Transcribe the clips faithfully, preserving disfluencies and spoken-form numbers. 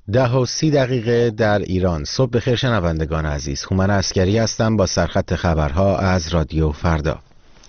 ده و سی دقیقه در ایران. صبح بخیر شنوندگان عزیز، هومن عسکری هستم با سرخط خبرها از رادیو فردا.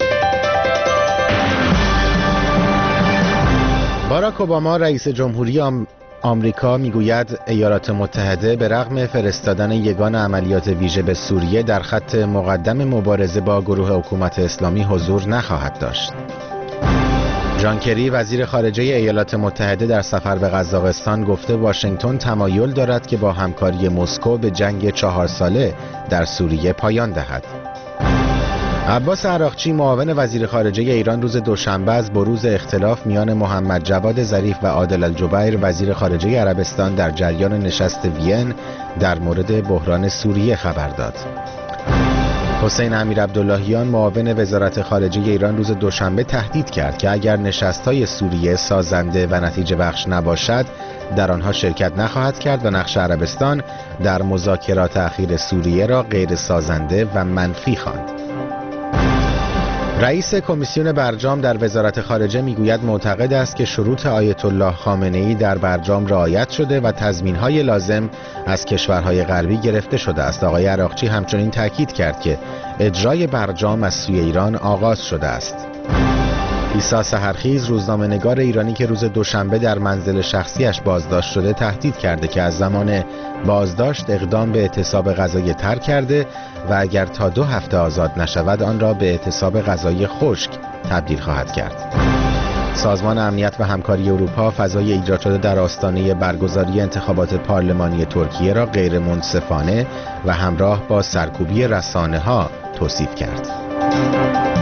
باراک اوباما رئیس جمهوری آم... آمریکا میگوید ایالات متحده به رغم فرستادن یگان عملیات ویژه به سوریه در خط مقدم مبارزه با گروه حکومت اسلامی حضور نخواهد داشت. جان کری وزیر خارجه ایالات متحده در سفر به قزاقستان گفته واشنگتن تمایل دارد که با همکاری مسکو به جنگ چهار ساله در سوریه پایان دهد. عباس عراقچی معاون وزیر خارجه ایران روز دوشنبه از بروز اختلاف میان محمد جواد ظریف و عادل الجبیر وزیر خارجه عربستان در جریان نشست وین در مورد بحران سوریه خبر داد. حسین امیرعبداللهیان معاون وزارت خارجه ایران روز دوشنبه تهدید کرد که اگر نشست‌های سوریه سازنده و نتیجه بخش نباشد در آنها شرکت نخواهد کرد و نقش عربستان در مذاکرات اخیر سوریه را غیر سازنده و منفی خواند. رئیس کمیسیون برجام در وزارت خارجه میگوید معتقد است که شروط آیت الله خامنه‌ای در برجام رعایت شده و تضمین‌های لازم از کشورهای غربی گرفته شده است. آقای عراقچی همچنین تاکید کرد که اجرای برجام از سوی ایران آغاز شده است. عیسی سحرخیز روزنامه‌نگار ایرانی که روز دوشنبه در منزل شخصیش بازداشت شده تهدید کرده که از زمان بازداشت اقدام به اعتصاب غذایی ترک کرده و اگر تا دو هفته آزاد نشود آن را به اعتصاب غذایی خشک تبدیل خواهد کرد. سازمان امنیت و همکاری اروپا فضای ایجاد شده در آستانه برگزاری انتخابات پارلمانی ترکیه را غیر منصفانه و همراه با سرکوبی رسانه‌ها توصیف کرد.